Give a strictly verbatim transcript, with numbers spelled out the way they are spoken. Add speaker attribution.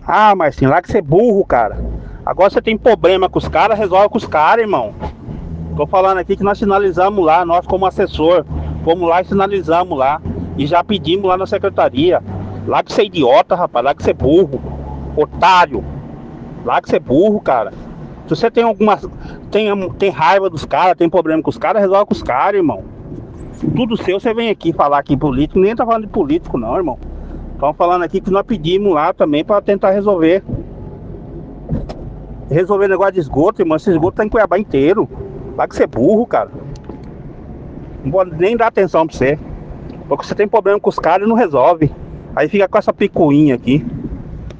Speaker 1: Ah, Marcinho, lá que você é burro, cara. Agora você tem problema com os caras, resolve com os caras, irmão. Tô falando aqui que nós sinalizamos lá, nós como assessor, fomos lá e sinalizamos lá. E já pedimos lá na secretaria. Lá que você é idiota, rapaz, lá que você é burro, otário. Lá que você é burro, cara. Se você tem alguma. Tem, tem raiva dos caras, tem problema com os caras, resolve com os caras, irmão. Tudo seu, você vem aqui falar aqui em político, nem tá falando de político, não, irmão. Estamos falando aqui que nós pedimos lá também pra tentar resolver. Resolver negócio de esgoto, irmão. Esse esgoto tá em Cuiabá inteiro. Lá que você é burro, cara. Não vou nem dar atenção pra você. Porque você tem problema com os caras e não resolve. Aí fica com essa picuinha aqui.